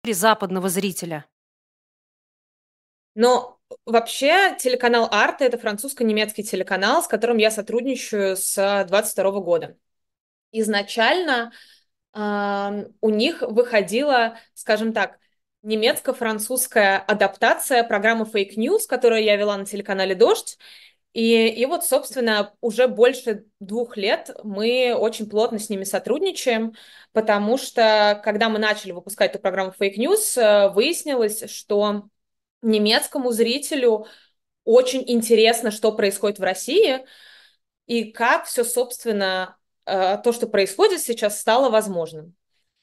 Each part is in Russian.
для западного зрителя? Но вообще телеканал Арта — это французско-немецкий телеканал, с которым я сотрудничаю с 22 года. Изначально у них выходила, скажем так, немецко-французская адаптация программы Fake News, которую я вела на телеканале «Дождь». И вот, собственно, уже больше 2 лет мы очень плотно с ними сотрудничаем, потому что, когда мы начали выпускать эту программу Fake News, выяснилось, что немецкому зрителю очень интересно, что происходит в России и как все, собственно, то, что происходит сейчас, стало возможным.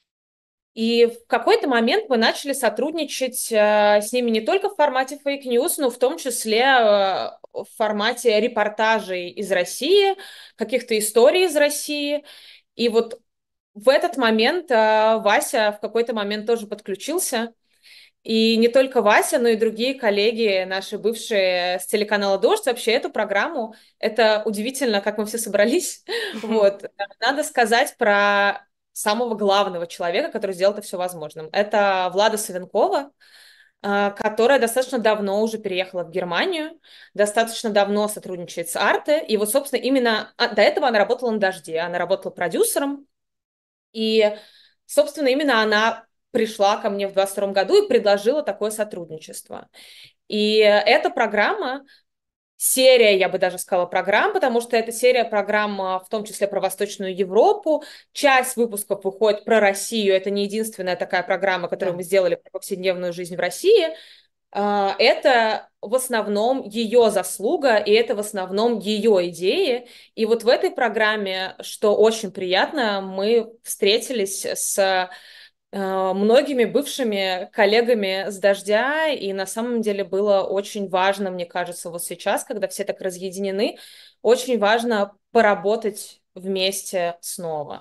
И в какой-то момент мы начали сотрудничать с ними не только в формате фейк news, но в том числе в формате репортажей из России, каких-то историй из России. И вот в этот момент Вася в какой-то момент тоже подключился. И не только Вася, но и другие коллеги, наши бывшие с телеканала «Дождь», вообще эту программу, это удивительно, как мы все собрались. Вот. Надо сказать про самого главного человека, который сделал это все возможным. Это Влада Савенкова, которая достаточно давно уже переехала в Германию, достаточно давно сотрудничает с Арте. И вот, собственно, именно до этого она работала на «Дожде». Она работала продюсером, и, собственно, именно она пришла ко мне в 22 году и предложила такое сотрудничество. И эта программа, серия, я бы даже сказала, программ, потому что это серия программ, в том числе про Восточную Европу. Часть выпусков выходит про Россию. Это не единственная такая программа, которую Да. мы сделали про повседневную жизнь в России. Это в основном ее заслуга, и это в основном ее идеи. И вот в этой программе, что очень приятно, мы встретились с многими бывшими коллегами с «Дождя», и на самом деле было очень важно, мне кажется, вот сейчас, когда все так разъединены, очень важно поработать вместе снова.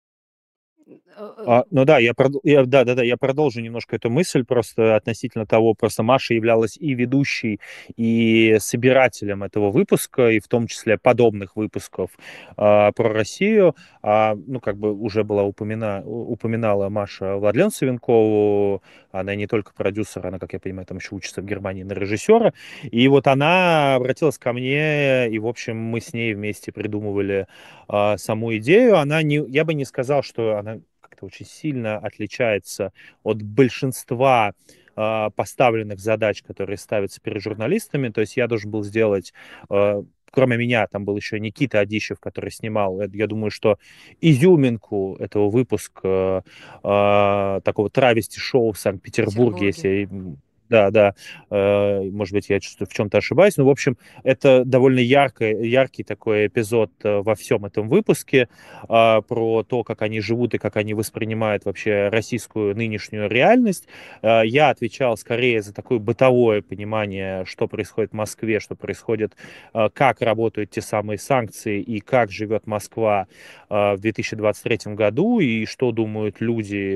Э, Ну да, да, я продолжу немножко эту мысль просто относительно того, просто Маша являлась и ведущей, и собирателем этого выпуска, и в том числе подобных выпусков про Россию. Ну, как бы уже была упоминала Маша Владлену Савенкову, она не только продюсер, она, как я понимаю, там еще учится в Германии на режиссера. И вот она обратилась ко мне, и, в общем, мы с ней вместе придумывали саму идею. Я бы не сказал, что она как-то очень сильно отличается от большинства поставленных задач, которые ставятся перед журналистами. То есть я должен был сделать, кроме меня, там был еще Никита Адищев, который снимал. Я думаю, что изюминку этого выпуска такого травести-шоу в В Санкт-Петербурге, Петербурге. если... Да, да, может быть, я в чем-то ошибаюсь, но, в общем, это довольно яркий такой эпизод во всем этом выпуске про то, как они живут и как они воспринимают вообще российскую нынешнюю реальность. Я отвечал скорее за такое бытовое понимание, что происходит в Москве, что происходит, как работают те самые санкции и как живет Москва в 2023 году, и что думают люди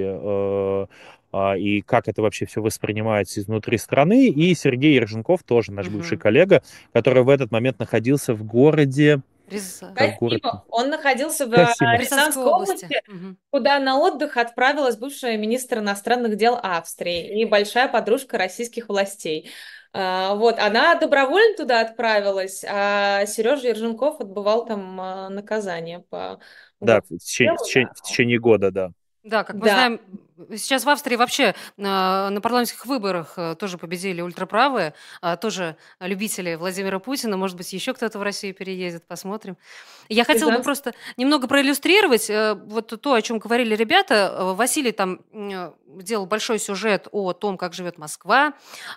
и как это вообще все воспринимается изнутри страны. И Сергей Ерженков, тоже наш бывший Мгм. коллега, который в этот момент находился в городе, Рез- как город, Спасибо. Он находился в Касимов. Рязанской Рязанской области. области, Мгм. куда на отдых отправилась бывшая министр иностранных дел Австрии и большая подружка российских властей. Вот, она добровольно туда отправилась, а Сережа Ерженков отбывал там наказание по Да, уголовному делу. Да. в течение года, да. Да, как мы Да, знаем, сейчас в Австрии вообще на парламентских выборах тоже победили ультраправые, тоже любители Владимира Путина. Может быть, еще кто-то в Россию переедет, посмотрим. Я хотела бы Рязанский. просто немного проиллюстрировать вот то, о чем говорили ребята. Василий там делал большой сюжет о том, как живет Москва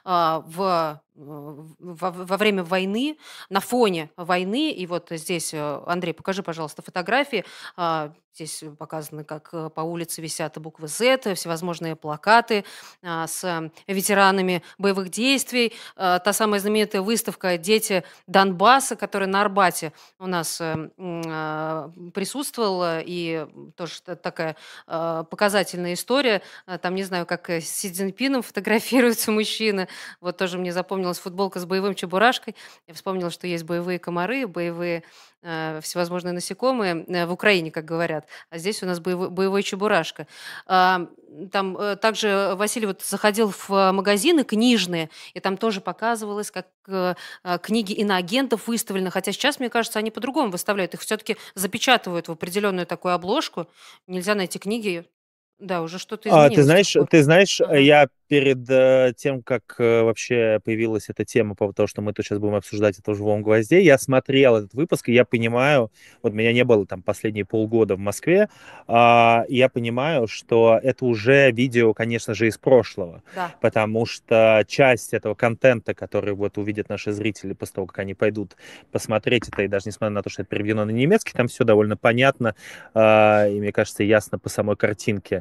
во время войны, на фоне войны. И вот здесь, Андрей, покажи, пожалуйста, фотографии. Здесь показано, как по улице висят буквы Z, всевозможные плакаты с ветеранами боевых действий. Та самая знаменитая выставка «Дети Донбасса», которая на Арбате у нас присутствовала, и тоже такая показательная история. Там, не знаю, как с Си Цзиньпином фотографируются мужчины. Вот тоже мне запомнилось вспомнилась футболка с боевым чебурашкой, я вспомнила, что есть боевые комары, боевые всевозможные насекомые в Украине, как говорят, а здесь у нас боевой чебурашка. А, Там также Василий вот заходил в магазины книжные, и там тоже показывалось, как книги иноагентов выставлены, хотя сейчас, мне кажется, они по-другому выставляют, их все-таки запечатывают в определенную такую обложку, нельзя найти книги, да, уже что-то Ты изменилось с тех знаешь, пор. ты знаешь, Ага. я перед тем, как вообще появилась эта тема по поводу того, что мы тут сейчас будем обсуждать это в «Живом гвозде», я смотрел этот выпуск, и я понимаю, вот меня не было там последние полгода в Москве, и я понимаю, что это уже видео, конечно же, из прошлого, Да. потому что часть этого контента, который вот увидят наши зрители после того, как они пойдут посмотреть это, и даже несмотря на то, что это переведено на немецкий, там все довольно понятно, и, мне кажется, ясно по самой картинке.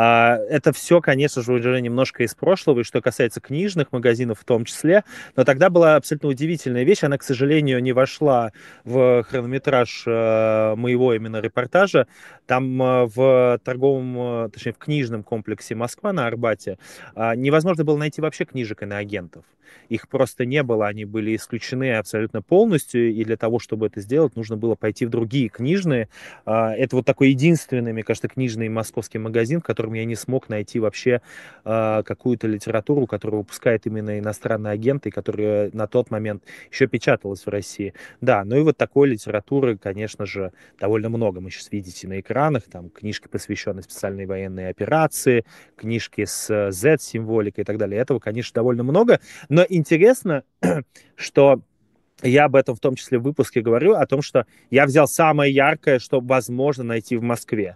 Это все, конечно же, уже немножко из прошлого, и что касается книжных магазинов в том числе. Но тогда была абсолютно удивительная вещь. Она, к сожалению, не вошла в хронометраж моего именно репортажа. Там в торговом, точнее, в книжном комплексе «Москва» на Арбате невозможно было найти вообще книжек иноагентов. Их просто не было, они были исключены абсолютно полностью, и для того, чтобы это сделать, нужно было пойти в другие книжные. Это вот такой единственный, мне кажется, книжный московский магазин, в котором я не смог найти вообще какую-то литературу, которую выпускает именно иностранный агент, и которая на тот момент еще печаталась в России. Да, ну и вот такой литературы, конечно же, довольно много. Мы сейчас видите на экранах, там книжки, посвященные специальной военной операции, книжки с Z-символикой и так далее. Этого, конечно, довольно много, но интересно, что я об этом в том числе в выпуске говорю, о том, что я взял самое яркое, что возможно найти в Москве.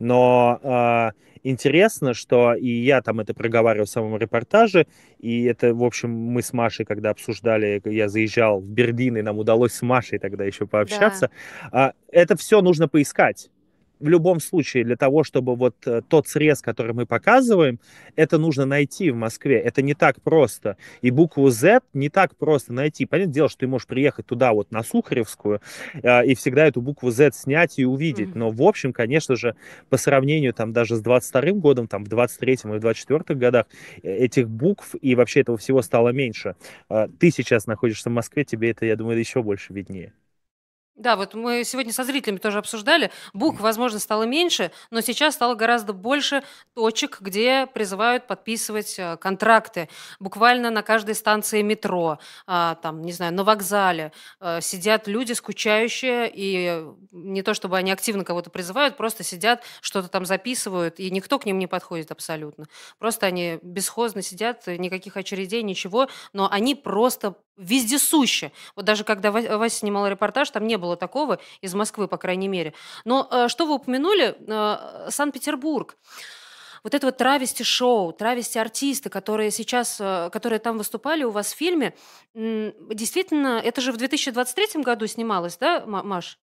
Но интересно, что и я там это проговаривал в самом репортаже, и это, в общем, мы с Машей, когда обсуждали, я заезжал в Берлин, и нам удалось с Машей тогда еще Да. пообщаться, это все нужно поискать. В любом случае, для того, чтобы вот тот срез, который мы показываем, это нужно найти в Москве. Это не так просто. И букву Z не так просто найти. Понятное дело, что ты можешь приехать туда вот на Сухаревскую и всегда эту букву Z снять и увидеть. Мгм. Но в общем, конечно же, по сравнению там даже с 22-м годом, там в 23-м и в 24-х годах этих букв и вообще этого всего стало меньше. Ты сейчас находишься в Москве, тебе это, я думаю, еще больше виднее. Да, вот мы сегодня со зрителями тоже обсуждали. Букв, возможно, стало меньше, но сейчас стало гораздо больше точек, где призывают подписывать контракты. Буквально на каждой станции метро, там, не знаю, на вокзале сидят люди скучающие, и не то чтобы они активно кого-то призывают, просто сидят, что-то там записывают, и никто к ним не подходит абсолютно. Просто они бесхозно сидят, никаких очередей, ничего, но они просто вездесущи. Вот даже когда Вася снимал репортаж, там не было такого, из Москвы, по крайней мере. Но что вы упомянули? Санкт-Петербург. Вот это вот травести-шоу, травести-артисты, которые сейчас, которые там выступали у вас в фильме, действительно, это же в 2023 году снималось, да, Маш?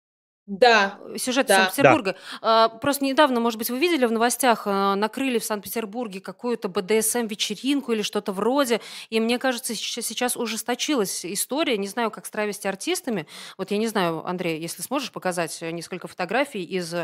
Да, Сюжет из да. Да. Санкт-Петербурга. Просто недавно, может быть, вы видели в новостях, накрыли в Санкт-Петербурге какую-то БДСМ-вечеринку или что-то вроде. И мне кажется, сейчас ужесточилась история. Не знаю, как с травести-артистами. Вот я не знаю, Андрей, если сможешь показать несколько фотографий из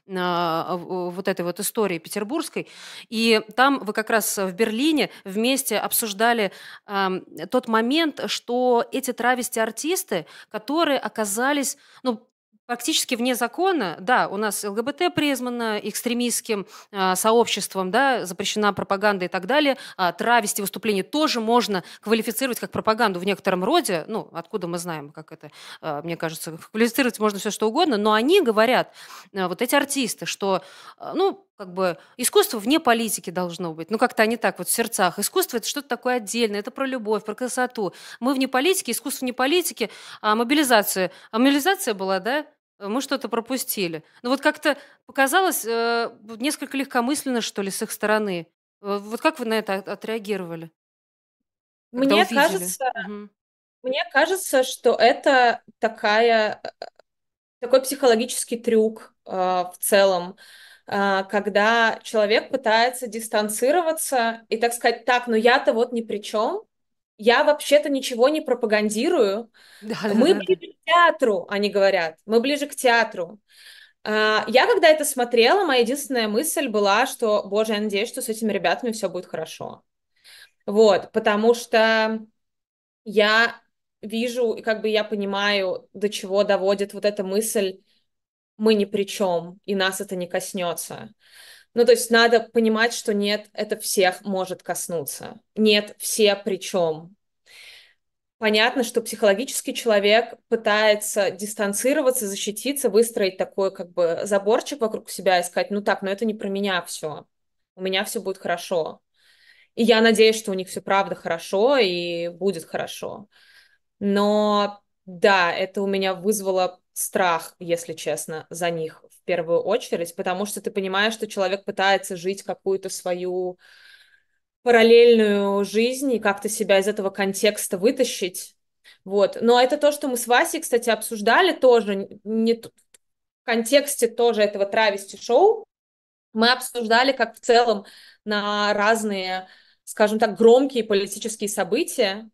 вот этой вот истории петербургской. И там вы как раз в Берлине вместе обсуждали тот момент, что эти травести-артисты, которые оказались, ну, практически вне закона, да, у нас ЛГБТ признано экстремистским сообществом, да, запрещена пропаганда и так далее. Травести выступления тоже можно квалифицировать как пропаганду в некотором роде. Ну, откуда мы знаем, как это, мне кажется, квалифицировать можно все что угодно, но они говорят, вот эти артисты, что, ну, как бы искусство вне политики должно быть. Ну, как-то они так вот в сердцах. Искусство – это что-то такое отдельное, это про любовь, про красоту. Мы вне политики, искусство вне политики, а мобилизация. А мобилизация была, да? Мы что-то пропустили. Ну вот как-то показалось вот несколько легкомысленно, что ли, с их стороны. Вот как вы на это отреагировали, когда Мне увидели? кажется, Мгм. мне кажется, что это такой психологический трюк в целом, когда человек пытается дистанцироваться и, так сказать, так, но я-то вот ни при чем, я вообще-то ничего не пропагандирую, мы Да-да-да-да. ближе к театру, они говорят, мы ближе к театру. Я, когда это смотрела, моя единственная мысль была, что, боже, я надеюсь, что с этими ребятами все будет хорошо. Вот, потому что я вижу, и как бы я понимаю, до чего доводит вот эта мысль «мы ни при чем, и нас это не коснется». Ну, то есть надо понимать, что нет, это всех может коснуться. Нет, все при чем. Понятно, что психологический человек пытается дистанцироваться, защититься, выстроить такой как бы заборчик вокруг себя и сказать, ну так, но это не про меня все. У меня все будет хорошо. И я надеюсь, что у них все правда хорошо и будет хорошо. Но да, это у меня вызвало страх, если честно, за них в первую очередь, потому что ты понимаешь, что человек пытается жить какую-то свою параллельную жизнь и как-то себя из этого контекста вытащить. Вот. Но это то, что мы с Васей, кстати, обсуждали тоже, в контексте тоже этого травести-шоу. Мы обсуждали, как в целом на разные, скажем так, громкие политические события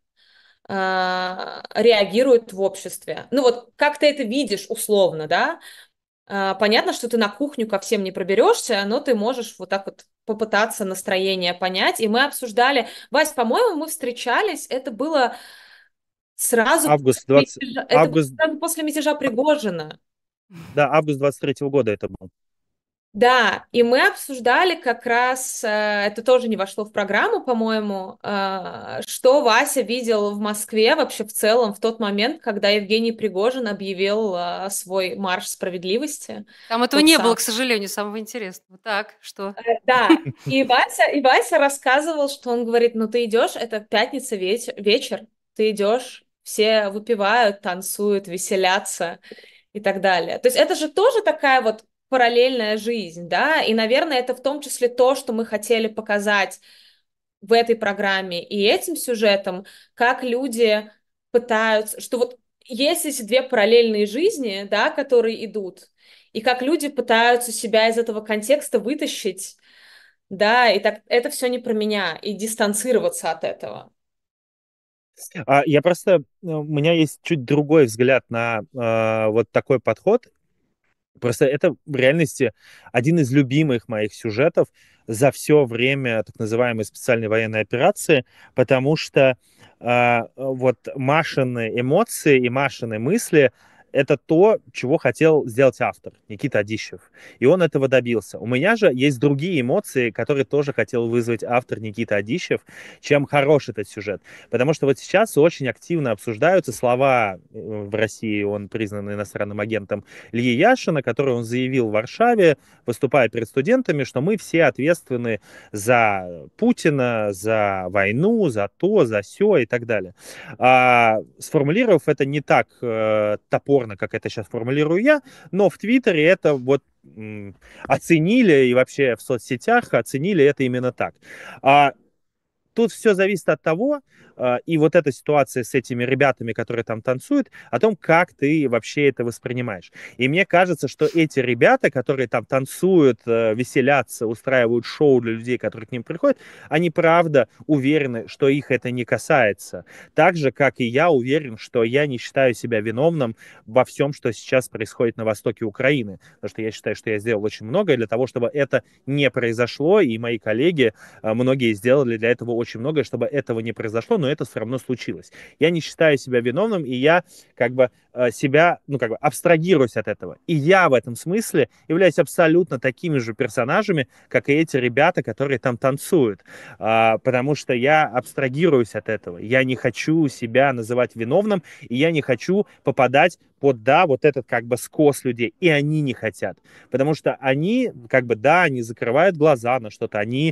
реагируют в обществе. Ну вот как ты это видишь условно, да? Понятно, что ты на кухню ко всем не проберешься, но ты можешь вот так вот попытаться настроение понять. И мы обсуждали... Вась, по-моему, мы встречались, это было сразу после Август 20... мятежа, это было Август... сразу после мятежа Пригожина. Да, август 23-го года это был. Да, и мы обсуждали как раз, это тоже не вошло в программу, по-моему, что Вася видел в Москве вообще в целом в тот момент, когда Евгений Пригожин объявил свой марш справедливости, Там этого тот не было, самый. к сожалению, самого интересного. Так, что? Да, и Вася рассказывал, что он говорит, ну ты идешь, это пятница вечер, ты идешь, все выпивают, танцуют, веселятся и так далее. То есть это же тоже такая вот параллельная жизнь, да, и, наверное, это в том числе то, что мы хотели показать в этой программе и этим сюжетом, как люди пытаются, что вот есть эти две параллельные жизни, да, которые идут, и как люди пытаются себя из этого контекста вытащить, да, и так это все не про меня, и дистанцироваться от этого. Я просто... У меня есть чуть другой взгляд на вот такой подход. Просто это в реальности один из любимых моих сюжетов за все время так называемой специальной военной операции, потому что вот Машины эмоции и Машины мысли — это то, чего хотел сделать автор Никита Адищев. И он этого добился. У меня же есть другие эмоции, которые тоже хотел вызвать автор Никита Адищев, чем хорош этот сюжет. Потому что вот сейчас очень активно обсуждаются слова в России, он признан иностранным агентом, Ильи Яшина, который он заявил в Варшаве, выступая перед студентами, что мы все ответственны за Путина, за войну, за то, за сё и так далее. Сформулировав это не так топорно, как это сейчас формулирую я, но в Твиттере это вот оценили, и вообще в соцсетях оценили это именно так. Тут все зависит от того, и вот эта ситуация с этими ребятами, которые там танцуют, о том, как ты вообще это воспринимаешь. И мне кажется, что эти ребята, которые там танцуют, веселятся, устраивают шоу для людей, которые к ним приходят, они правда уверены, что их это не касается. Так же, как и я уверен, что я не считаю себя виновным во всем, что сейчас происходит на востоке Украины. Потому что я считаю, что я сделал очень многое для того, чтобы это не произошло, и мои коллеги, многие сделали для этого очень многое, чтобы этого не произошло, но это все равно случилось. Я не считаю себя виновным, и я как бы себя, ну, как бы абстрагируюсь от этого. И я в этом смысле являюсь абсолютно такими же персонажами, как и эти ребята, которые там танцуют. Потому что я абстрагируюсь от этого. Я не хочу себя называть виновным, и я не хочу попадать под, да, вот этот как бы скос людей. И они не хотят. Потому что они, как бы, да, они закрывают глаза на что-то, они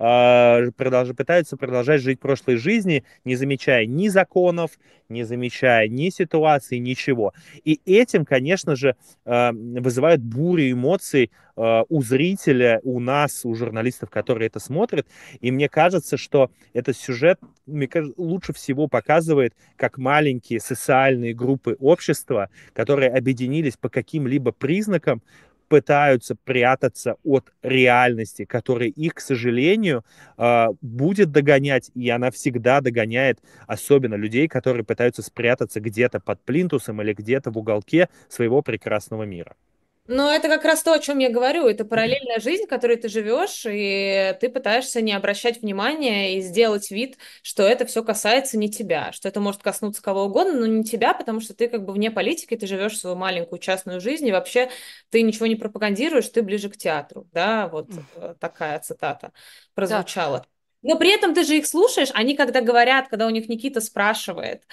пытаются продолжать жить прошлой жизни, не замечая ни законов, не замечая ни ситуации, ничего. И этим, конечно же, вызывает бурю эмоций у зрителя, у нас, у журналистов, которые это смотрят. И мне кажется, что этот сюжет, мне кажется, лучше всего показывает, как маленькие социальные группы общества, которые объединились по каким-либо признакам, пытаются прятаться от реальности, которая их, к сожалению, будет догонять, и она всегда догоняет, особенно людей, которые пытаются спрятаться где-то под плинтусом или где-то в уголке своего прекрасного мира. Но это как раз то, о чем я говорю. Это параллельная жизнь, в которой ты живешь, и ты пытаешься не обращать внимания и сделать вид, что это все касается не тебя, что это может коснуться кого угодно, но не тебя, потому что ты как бы вне политики, ты живешь свою маленькую частную жизнь, и вообще ты ничего не пропагандируешь, ты ближе к театру. Да, вот такая цитата Да, прозвучала. Но при этом ты же их слушаешь, они когда говорят, когда у них Никита спрашивает,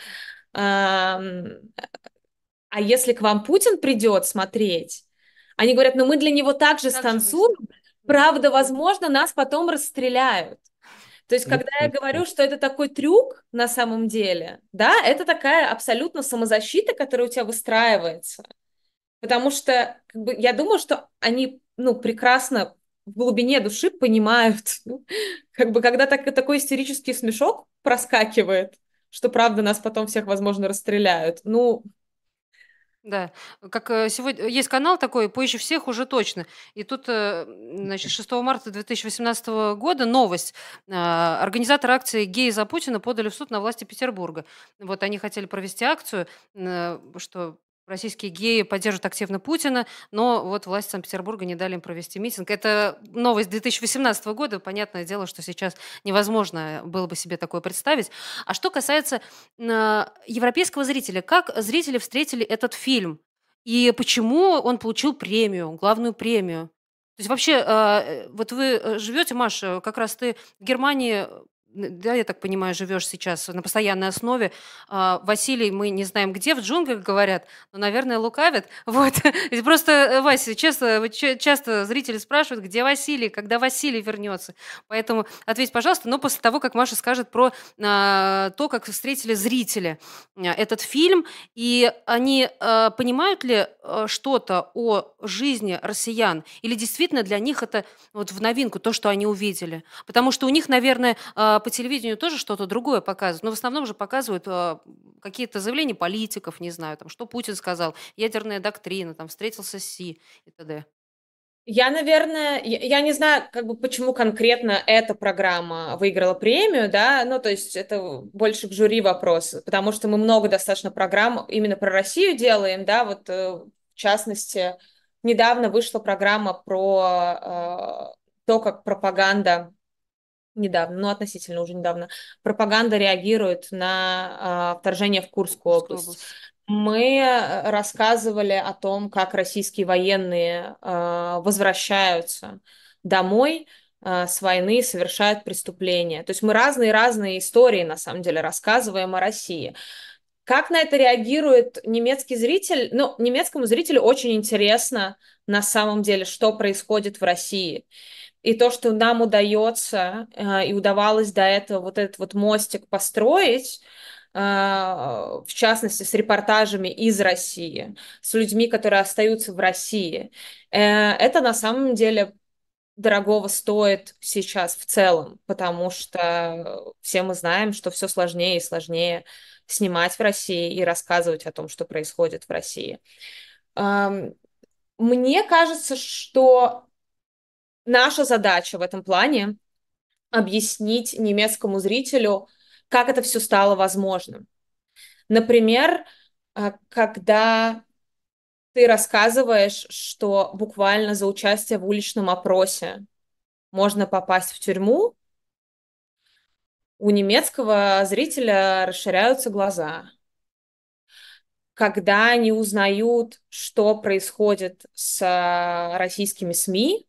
а если к вам Путин придет смотреть, они говорят, ну мы для него также как же станцуем, правда, возможно, нас потом расстреляют. То есть, когда я говорю, что это такой трюк на самом деле, да, это такая абсолютно самозащита, которая у тебя выстраивается. Потому что как бы, я думаю, что они, ну, прекрасно в глубине души понимают, ну, как бы, когда такой истерический смешок проскакивает, что правда нас потом всех, возможно, расстреляют. Ну, да. Как сегодня есть канал такой «Позже всех уже точно». И тут, значит, 6 марта 2018 года новость. Организаторы акции «Геи за Путина» подали в суд на власти Петербурга. Вот они хотели провести акцию, что российские геи поддерживают активно Путина, но вот власти Санкт-Петербурга не дали им провести митинг. Это новость 2018 года. Понятное дело, что сейчас невозможно было бы себе такое представить. А что касается европейского зрителя, как зрители встретили этот фильм? И почему он получил премию, главную премию? То есть вообще, вот вы, живете, Маша, как раз ты в Германии, да, я так понимаю, живешь сейчас на постоянной основе. Василий, мы не знаем где, в джунглях, говорят, но, наверное, лукавят. Вот. И просто, Вася, честно, вот часто зрители спрашивают, где Василий, когда Василий вернется. Поэтому ответь, пожалуйста, но после того, как Маша скажет про то, как встретили зрители этот фильм, и они понимают ли что-то о жизни россиян, или действительно для них это вот в новинку то, что они увидели? Потому что у них, наверное, по телевидению тоже что-то другое показывают, но в основном же показывают какие-то заявления политиков, не знаю, там, что Путин сказал, ядерная доктрина, там, встретился с Си и т.д. я, наверное, я не знаю, как бы почему конкретно эта программа выиграла премию, да, ну, то есть это больше к жюри вопрос, потому что мы много достаточно программ именно про Россию делаем, да, вот в частности, недавно вышла программа про то, как пропаганда, недавно, ну, относительно уже недавно, пропаганда реагирует на вторжение в Курскую Курская область. область. Мы рассказывали о том, как российские военные возвращаются домой с войны и совершают преступления. То есть мы разные-разные истории, на самом деле, рассказываем о России. Как на это реагирует немецкий зритель? Ну, немецкому зрителю очень интересно, на самом деле, что происходит в России. И то, что нам удается и удавалось до этого вот этот вот мостик построить, в частности, с репортажами из России, с людьми, которые остаются в России, это на самом деле дорогого стоит сейчас в целом, потому что все мы знаем, что все сложнее и сложнее снимать в России и рассказывать о том, что происходит в России. Мне кажется, что наша задача в этом плане объяснить немецкому зрителю, как это все стало возможным. Например, когда ты рассказываешь, что буквально за участие в уличном опросе можно попасть в тюрьму, у немецкого зрителя расширяются глаза. Когда они узнают, что происходит с российскими СМИ,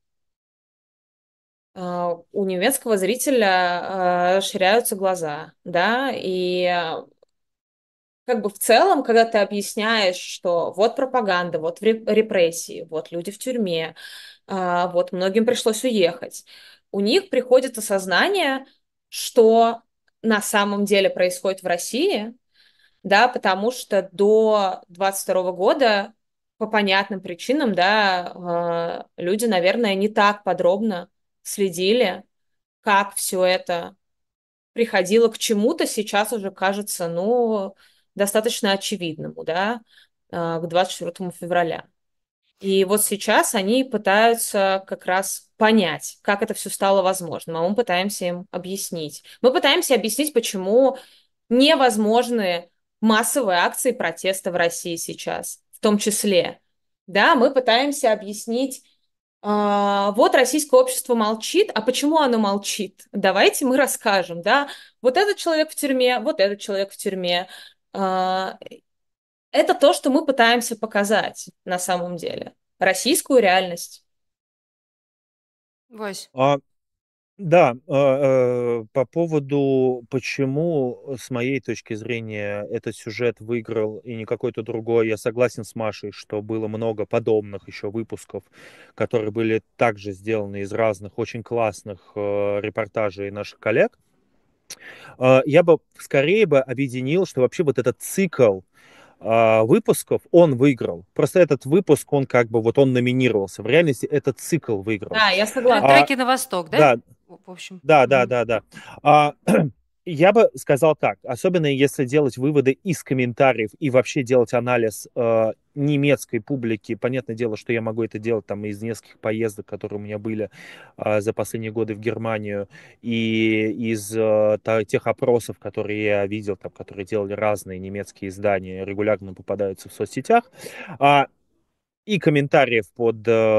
у немецкого зрителя расширяются глаза, да, и как бы в целом, когда ты объясняешь, что вот пропаганда, вот репрессии, вот люди в тюрьме, вот многим пришлось уехать, у них приходит осознание, что на самом деле происходит в России, да, потому что до 22 года по понятным причинам, да, люди, наверное, не так подробно следили, как все это приходило к чему-то, сейчас уже кажется, ну, достаточно очевидному, да, к 24 февраля. И вот сейчас они пытаются как раз понять, как это все стало возможным, а мы пытаемся им объяснить. Мы пытаемся объяснить, почему невозможны массовые акции протеста в России сейчас, в том числе. Да, мы пытаемся объяснить, вот российское общество молчит, а почему оно молчит? Давайте мы расскажем, да, вот этот человек в тюрьме, вот этот человек в тюрьме. А, Это то, что мы пытаемся показать на самом деле. Российскую реальность. Вась. А, Да, по поводу, почему, с моей точки зрения, этот сюжет выиграл и не какой-то другой, я согласен с Машей, что было много подобных еще выпусков, которые были также сделаны из разных очень классных репортажей наших коллег. Я бы скорее бы объединил, что вообще вот этот цикл выпусков он выиграл. Просто этот выпуск, он как бы вот он номинировался. В реальности этот цикл выиграл. Да, я согласна. А, Треки на восток, да? да, В общем. да, да, Мгм. да, да. А, я бы сказал так, особенно если делать выводы из комментариев и вообще делать анализ немецкой публики. Понятное дело, что я могу это делать там из нескольких поездок, которые у меня были за последние годы в Германию, и из тех опросов, которые я видел, там, которые делали разные немецкие издания, регулярно попадаются в соцсетях. А, и комментариев под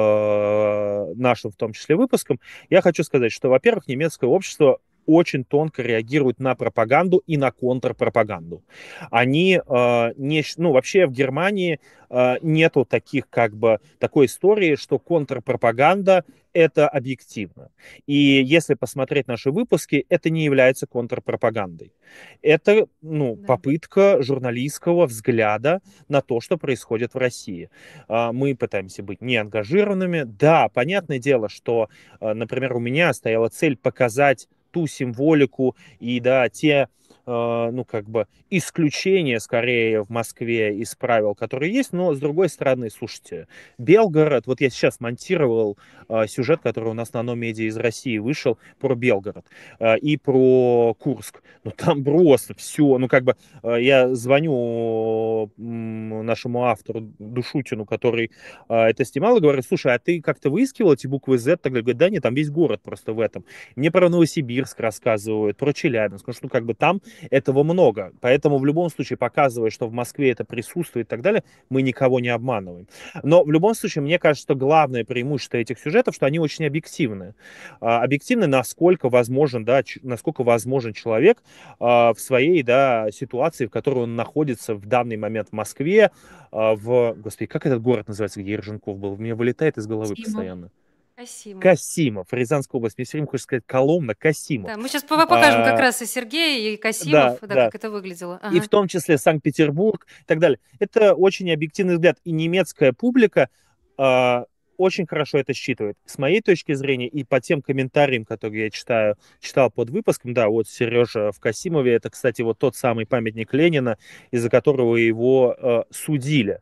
нашим, в том числе, выпуском, я хочу сказать, что, во-первых, немецкое общество очень тонко реагирует на пропаганду и на контрпропаганду. Они ну, вообще в Германии нету таких, как бы, такой истории, что контрпропаганда это объективно. И если посмотреть наши выпуски, это не является контрпропагандой. Это, ну, Да. попытка журналистского взгляда на то, что происходит в России. Мы пытаемся быть неангажированными. Да, понятное дело, что, например, у меня стояла цель показать ту символику и, да, те, ну, как бы, исключения, скорее, в Москве из правил, которые есть, но, с другой стороны, слушайте, Белгород, вот я сейчас монтировал сюжет, который у нас на Номедиа из России вышел, про Белгород и про Курск, ну, там просто все, ну, как бы, я звоню нашему автору Душутину, который это снимал, и говорю, слушай, а ты как-то выискивал эти буквы Z? Так говорит, да нет, там весь город просто в этом. Мне про Новосибирск рассказывают, про Челябинск, потому что, ну, как бы там этого много. Поэтому в любом случае, показывая, что в Москве это присутствует и так далее, мы никого не обманываем. Но в любом случае, мне кажется, что главное преимущество этих сюжетов, что они очень объективны. Объективны, насколько возможен, да, насколько возможен человек в своей, да, ситуации, в которой он находится в данный момент в Москве, господи, как этот город называется, где Ерженков был? Мне вылетает из головы Спасибо. постоянно. Касимов. Касимов, Рязанская область. Мне все время хочется сказать Коломна, Касимов. Да, мы сейчас покажем как А, раз и Сергея, и Касимов, да, да, да. как это выглядело. И Ага. в том числе Санкт-Петербург и так далее. Это очень объективный взгляд. И немецкая публика а, очень хорошо это считывает. С моей точки зрения и по тем комментариям, которые я читал под выпуском, да, вот Сережа в Касимове, это, кстати, вот тот самый памятник Ленина, из-за которого его судили.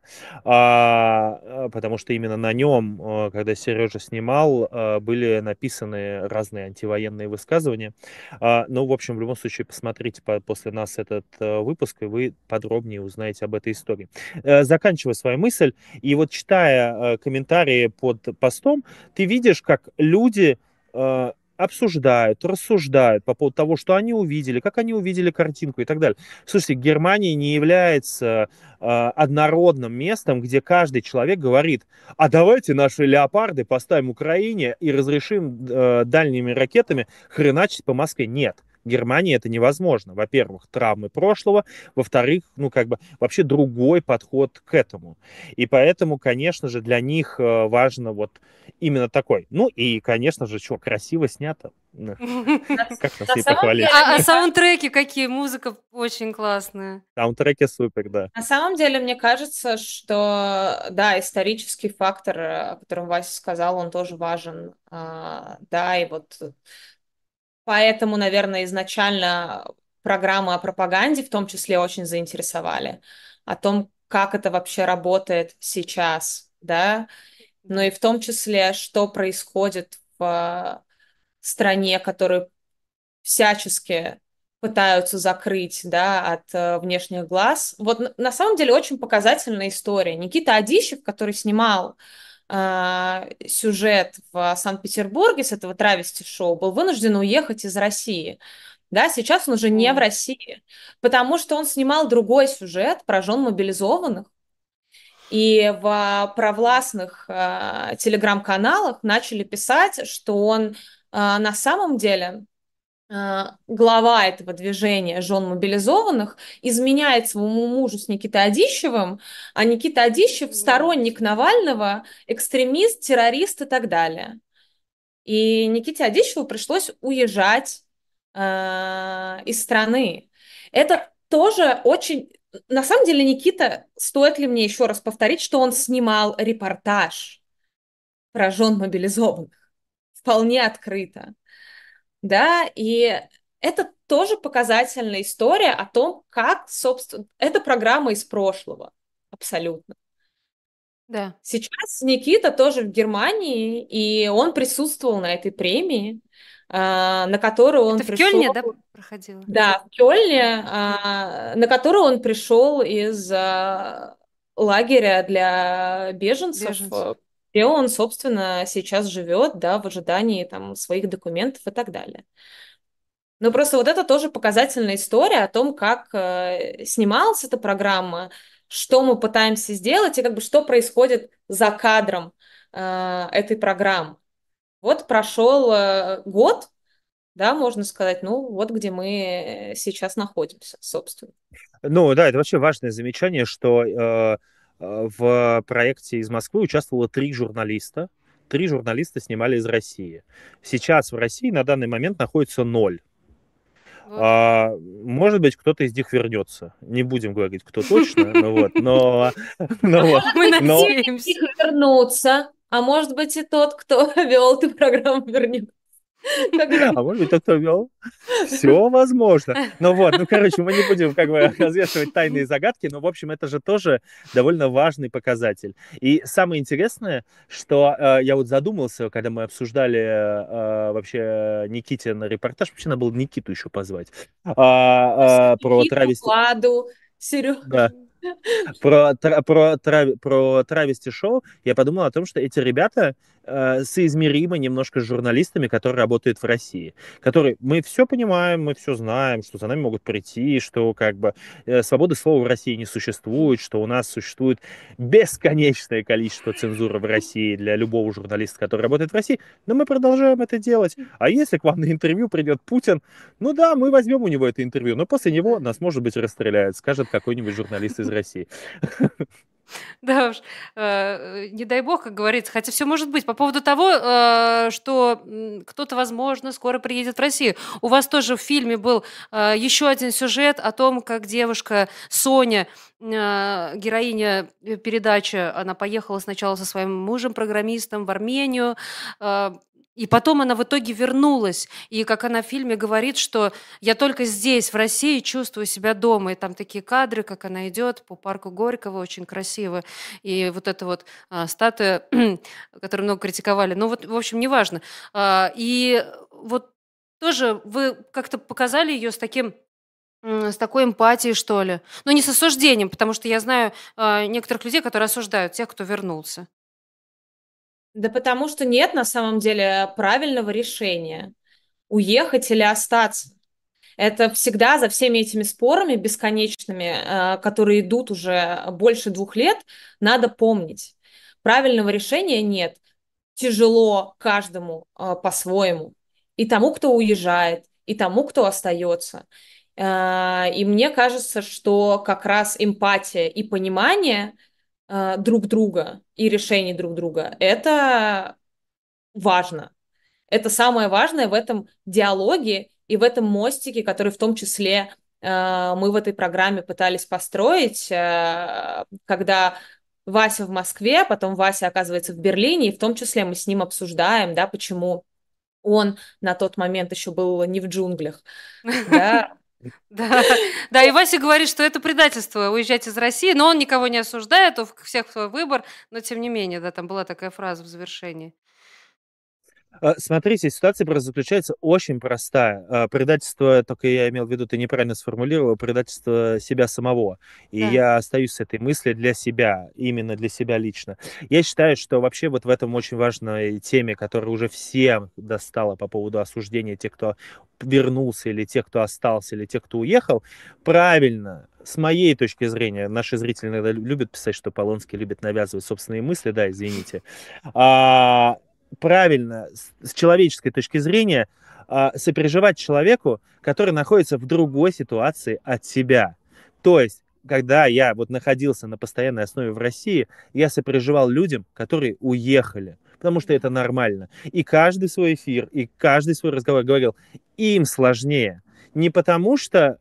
Потому что именно на нем, когда Сережа снимал, были написаны разные антивоенные высказывания. Ну, в общем, в любом случае, посмотрите после нас этот выпуск, и вы подробнее узнаете об этой истории. Заканчивая свою мысль, и вот читая комментарии под постом, ты видишь, как люди обсуждают, рассуждают по поводу того, что они увидели, как они увидели картинку и так далее. Слушайте, Германия не является однородным местом, где каждый человек говорит, а давайте наши леопарды поставим Украине и разрешим дальними ракетами хреначить по Москве. Нет. Германии это невозможно. Во-первых, травмы прошлого, во-вторых, ну, как бы вообще другой подход к этому. И поэтому, конечно же, для них важно вот именно такой. Ну, и, конечно же, что, красиво снято. Ну, На, как нас на не самом похвалить. деле, А мне кажется, саундтреки какие? Музыка очень классная. Саундтреки супер, да. на самом деле, мне кажется, что, да, исторический фактор, о котором Вася сказал, он тоже важен. Да, и вот поэтому, наверное, изначально программы о пропаганде в том числе очень заинтересовали. О том, как это вообще работает сейчас, да, но Да. и в том числе, что происходит в стране, которую всячески пытаются закрыть, да, от внешних глаз. Вот на самом деле очень показательная история. Никита Адищев, который снимал сюжет в Санкт-Петербурге с этого травести-шоу, был вынужден уехать из России. Да, сейчас он уже не в О. России, потому что он снимал другой сюжет про жен мобилизованных, И в провластных телеграм-каналах начали писать, что он на самом деле глава этого движения жен мобилизованных изменяет своему мужу с Никитой Адищевым, а Никита Адищев сторонник Навального, экстремист, террорист и так далее. И Никите Адищеву пришлось уезжать из страны. Это тоже очень... На самом деле, Никита, стоит ли мне еще раз повторить, что он снимал репортаж про жен мобилизованных? Вполне открыто. Да, и это тоже показательная история о том, как, собственно, это программа из прошлого. Абсолютно. Да. Сейчас Никита тоже в Германии, и он присутствовал на этой премии, на которую он Это в пришел. Кёльне, да, проходило? Да, в Кёльне, на которую он пришел из лагеря для беженцев, Беженцев. где он, собственно, сейчас живет, да, в ожидании там своих документов и так далее. Но просто вот это тоже показательная история о том, как снималась эта программа, что мы пытаемся сделать и как бы что происходит за кадром этой программы. Вот прошел год, да, можно сказать, ну вот где мы сейчас находимся, собственно. Ну да, это вообще важное замечание, что в проекте из Москвы участвовало 3 журналиста. 3 журналиста снимали из России. Сейчас в России на данный момент находится 0. Вот. Может быть, кто-то из них вернется. Не будем говорить, кто точно, но вот, но Мы надеемся. Их вернутся, а может быть и тот, кто вел эту программу, вернется. А может быть, тот, кто вел? Все возможно. Ну вот, ну, короче, мы не будем как бы развешивать тайные загадки, но, в общем, это же тоже довольно важный показатель. И самое интересное, что я вот задумался, когда мы обсуждали вообще Никитин репортаж, вообще надо было Никиту еще позвать, про Никиту, травести... Владу, Сережу. Да. Про травести-шоу, я подумал о том, что эти ребята соизмеримы немножко с журналистами, которые работают в России. Которые мы все понимаем, мы все знаем, что за нами могут прийти, что как бы свободы слова в России не существует, что у нас существует бесконечное количество цензуры в России для любого журналиста, который работает в России, но мы продолжаем это делать. А если к вам на интервью придет Путин, ну да, мы возьмем у него это интервью, но после него нас, может быть, расстреляют, скажет какой-нибудь журналист из России. Да уж, не дай бог, как говорится. Хотя все может быть. По поводу того, что кто-то, возможно, скоро приедет в Россию. У вас тоже в фильме был еще один сюжет о том, как девушка Соня, героиня передачи, она поехала сначала со своим мужем-программистом в Армению, и потом она в итоге вернулась. И как она в фильме говорит, что я только здесь, в России, чувствую себя дома. И там такие кадры, как она идет по парку Горького, очень красиво. И вот эта вот статуя, которую много критиковали. Ну вот, в общем, неважно. И вот тоже вы как-то показали ее с таким с такой эмпатией, что ли. Ну, не с осуждением, потому что я знаю некоторых людей, которые осуждают тех, кто вернулся. Да потому что нет на самом деле правильного решения. Уехать или остаться. Это всегда за всеми этими спорами бесконечными, которые идут уже больше 2 лет, надо помнить. Правильного решения нет. Тяжело каждому по-своему. И тому, кто уезжает, и тому, кто остается. И мне кажется, что как раз эмпатия и понимание друг друга и решение друг друга — это важно. Это самое важное в этом диалоге и в этом мостике, который в том числе мы в этой программе пытались построить, когда Вася в Москве, потом Вася оказывается в Берлине, и в том числе мы с ним обсуждаем, да, почему он на тот момент еще был не в джунглях, да. Да, да, и Вася говорит, что это предательство уезжать из России, но он никого не осуждает, у всех свой выбор, но тем не менее, да, там была такая фраза в завершении. Смотрите, ситуация просто заключается очень простая. Предательство, только я имел в виду, ты неправильно сформулировал, предательство себя самого. И Да. я остаюсь с этой мыслью для себя, именно для себя лично. Я считаю, что вообще вот в этом очень важной теме, которая уже всем достала по поводу осуждения тех, кто вернулся, или тех, кто остался, или тех, кто уехал, правильно, с моей точки зрения, наши зрители иногда любят писать, что Полонский любит навязывать собственные мысли, да, извините. А, правильно, с человеческой точки зрения, сопереживать человеку, который находится в другой ситуации от себя. То есть, когда я вот находился на постоянной основе в России, я сопереживал людям, которые уехали, потому что Да. это нормально. И каждый свой эфир, и каждый свой разговор говорил, им сложнее. Не потому что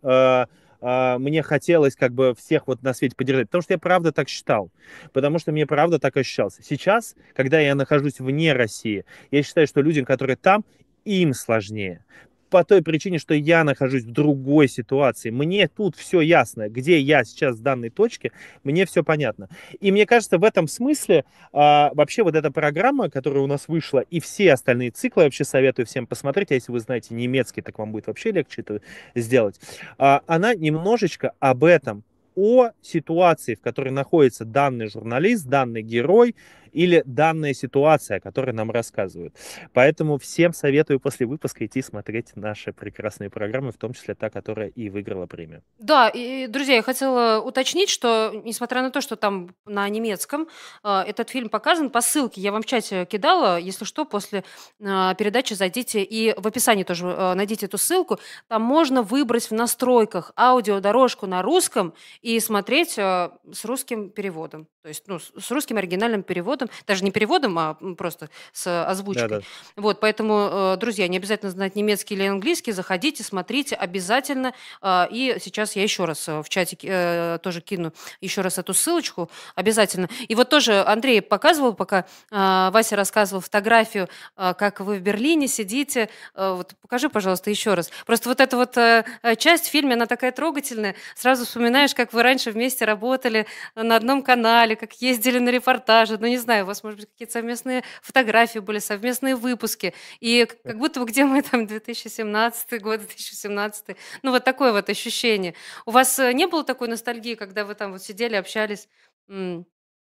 мне хотелось как бы всех вот на свете поддержать, потому что я правда так считал, потому что мне правда так ощущалось. Сейчас, когда я нахожусь вне России, я считаю, что людям, которые там, им сложнее. По той причине, что я нахожусь в другой ситуации. Мне тут все ясно, где я сейчас в данной точке, мне все понятно. И мне кажется, в этом смысле вообще вот эта программа, которая у нас вышла, и все остальные циклы, вообще советую всем посмотреть, а если вы знаете немецкий, так вам будет вообще легче это сделать, она немножечко об этом, о ситуации, в которой находится данный журналист, данный герой или данная ситуация, о которой нам рассказывают. Поэтому всем советую после выпуска идти смотреть наши прекрасные программы, в том числе та, которая и выиграла премию. Да, и, друзья, я хотела уточнить, что, несмотря на то, что там на немецком, этот фильм показан по ссылке, я вам в чате кидала, если что, после передачи зайдите и в описании тоже найдите эту ссылку. Там можно выбрать в настройках аудиодорожку на русском и смотреть с русским переводом. То есть, ну, с русским оригинальным переводом, даже не переводом, а просто с озвучкой. Да-да. Вот, поэтому, друзья, не обязательно знать немецкий или английский, заходите, смотрите обязательно. И сейчас я еще раз в чатике тоже кину еще раз эту ссылочку обязательно. И вот тоже Андрей показывал, пока Вася рассказывал фотографию, как вы в Берлине сидите. Вот покажи, пожалуйста, еще раз. Просто вот эта вот часть в фильме, она такая трогательная. Сразу вспоминаешь, как вы раньше вместе работали на одном канале, как ездили на репортажи. Ну, не знаю, у вас, может быть, какие-то совместные фотографии были, совместные выпуски. И как будто бы где мы там 2017 год, 2017. Ну, вот такое вот ощущение. У вас не было такой ностальгии, когда вы там вот сидели, общались? М.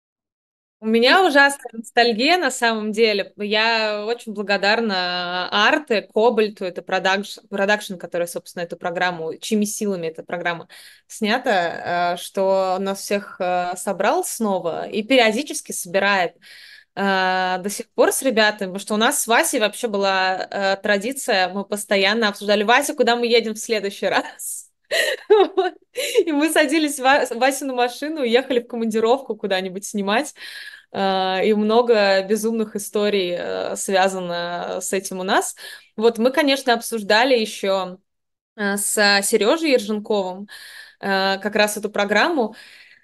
У Ну, меня ужасная ностальгия на самом деле. Я очень благодарна Арте, Кобальту, это продакшн, который, собственно, эту программу, чьими силами эта программа снята, что нас всех собрал снова и периодически собирает до сих пор с ребятами, потому что у нас с Васей вообще была традиция, мы постоянно обсуждали: Вася, куда мы едем в следующий раз? Вот. И мы садились в Васину машину и ехали в командировку куда-нибудь снимать. И много безумных историй связано с этим у нас. Вот мы, конечно, обсуждали еще с Сережей Ерженковым как раз эту программу,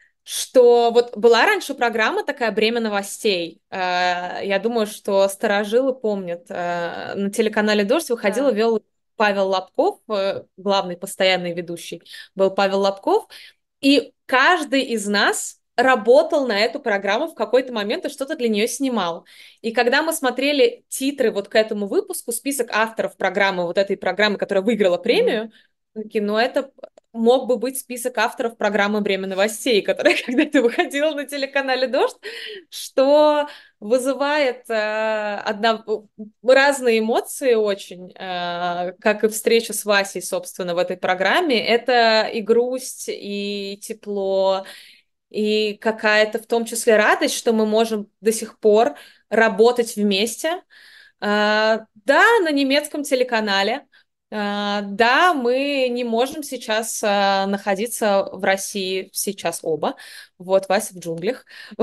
что вот была раньше программа такая «Бремя новостей». Я думаю, что старожилы помнят. На телеканале «Дождь» выходила, да. вел Павел Лобков, главный постоянный ведущий был Павел Лобков, и каждый из нас работал на эту программу в какой-то момент и что-то для нее снимал. И когда мы смотрели титры вот к этому выпуску, список авторов программы, вот этой программы, которая выиграла Мгм. премию, мы такие, ну это мог бы быть список авторов программы «Бремя новостей», которая когда-то выходила на телеканале «Дождь», что вызывает разные эмоции очень, как и встреча с Васей, собственно, в этой программе. Это и грусть, и тепло, и какая-то в том числе радость, что мы можем до сих пор работать вместе. Да, на немецком телеканале. Да, мы не можем сейчас находиться в России, сейчас оба. Вот, Вася в джунглях.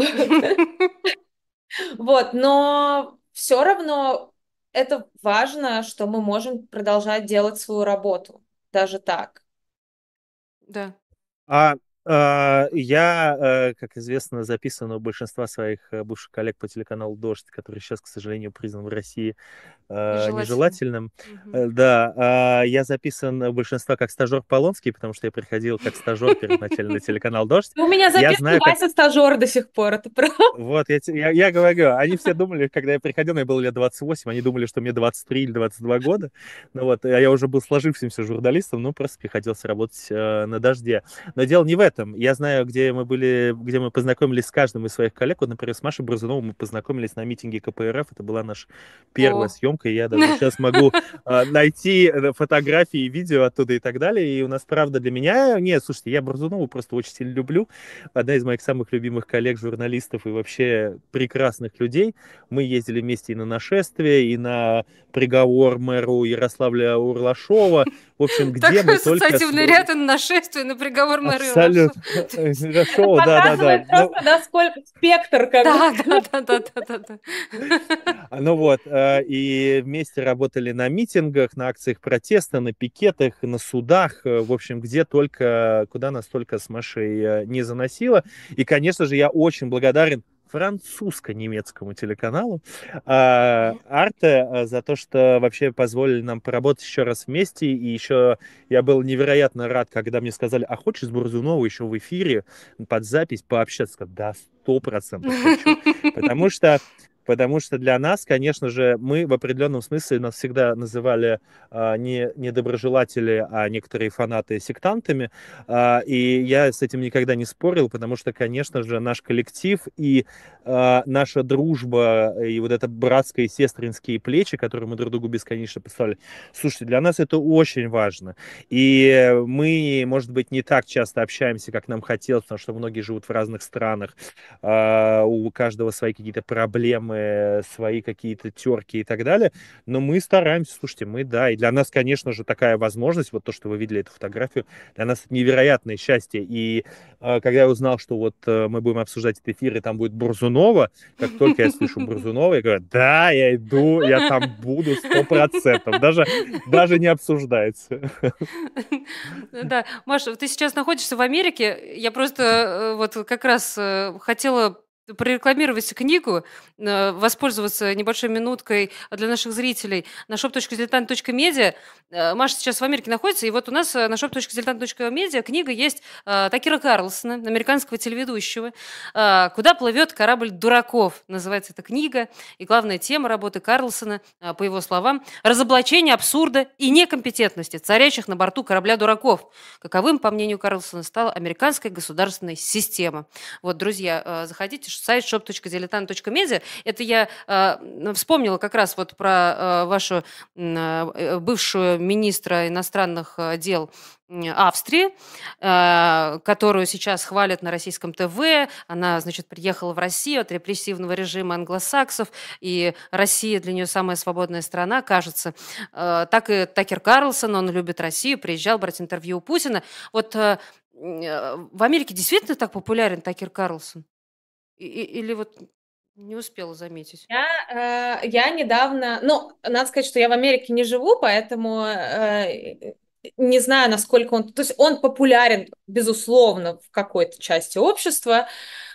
Вот, но все равно это важно, что мы можем продолжать делать свою работу. Даже так. Да. Я, как известно, записан у большинства своих бывших коллег по телеканалу «Дождь», который сейчас, к сожалению, признан в России Нежелательно. нежелательным. Мгм. Да, я записан у большинства как стажер Полонский, потому что я приходил как стажер первоначально на телеканал «Дождь». У меня Я записан знаю, как... Вася стажер до сих пор, это правда. Вот, я говорю, они все думали, когда я приходил, мне было лет 28, они думали, что мне 23 или 22 года. Ну вот, а я уже был сложившимся журналистом, ну, просто приходилось работать на «Дожде». Но дело не в этом. Я знаю, где мы были, где мы познакомились с каждым из своих коллег. Вот, например, с Машей Борзуновой мы познакомились на митинге КПРФ. Это была наша первая О, съемка, и я даже сейчас могу найти фотографии и видео оттуда и так далее. И у нас, правда, для меня... Нет, слушайте, я Борзунову просто очень сильно люблю. Одна из моих самых любимых коллег, журналистов и вообще прекрасных людей. Мы ездили вместе и на нашествие, и на приговор мэру Ярославля Урлашова. В общем, где мы такой только... ассоциативный ряд и на нашествие, на приговор мэра Ирлашу. Абсолютно. То есть, Это Урлашова, да-да-да. показывает просто, насколько спектр как бы. да, да, да, да, да, да, да. Ну вот, и вместе работали на митингах, на акциях протеста, на пикетах, на судах, в общем, где только, куда нас только с Машей не заносило. И, конечно же, я очень благодарен французско-немецкому телеканалу Арте за то, что вообще позволили нам поработать еще раз вместе. И еще я был невероятно рад, когда мне сказали, а хочешь с Бурзуновой еще в эфире под запись пообщаться? Сказал, да, 100% хочу. Потому что Потому что для нас, конечно же, мы в определенном смысле нас всегда называли не недоброжелатели, а некоторые фанаты сектантами. И я с этим никогда не спорил, потому что, конечно же, наш коллектив и наша дружба, и вот это братское и сестринские плечи, которые мы друг другу бесконечно представляли, слушайте, для нас это очень важно. И мы, может быть, не так часто общаемся, как нам хотелось, потому что многие живут в разных странах, у каждого свои какие-то проблемы, свои какие-то терки и так далее. Но мы стараемся, слушайте, мы, да, и для нас, конечно же, такая возможность, вот то, что вы видели эту фотографию, для нас это невероятное счастье. И когда я узнал, что вот мы будем обсуждать этот эфир, и там будет Бурзунова, как только я слышу Бурзунова, я говорю, да, я иду, я там буду 100%, даже не обсуждается. Да, Маша, ты сейчас находишься в Америке. Я просто вот как раз хотела прорекламировать книгу, воспользоваться небольшой минуткой для наших зрителей на shop.diletant.media. Маша сейчас в Америке находится, и вот у нас на shop.diletant.media книга есть Такера Карлсона, американского телеведущего, «Куда плывет корабль дураков», называется эта книга, и главная тема работы Карлсона, по его словам, разоблачение абсурда и некомпетентности царящих на борту корабля дураков, каковым, по мнению Карлсона, стала американская государственная система. Вот, друзья, заходите, сайт shop.diletant.media. Это я вспомнила как раз вот про вашу бывшую министра иностранных дел Австрии, которую сейчас хвалят на российском ТВ. Она, значит, приехала в Россию от репрессивного режима англосаксов, и Россия для нее самая свободная страна, кажется. Так и Такер Карлсон, он любит Россию, приезжал брать интервью у Путина. Вот в Америке действительно так популярен Такер Карлсон? Или вот не успела заметить? Я недавно, ну, надо сказать, что я в Америке не живу, поэтому не знаю, насколько он, то есть он популярен, безусловно, в какой-то части общества,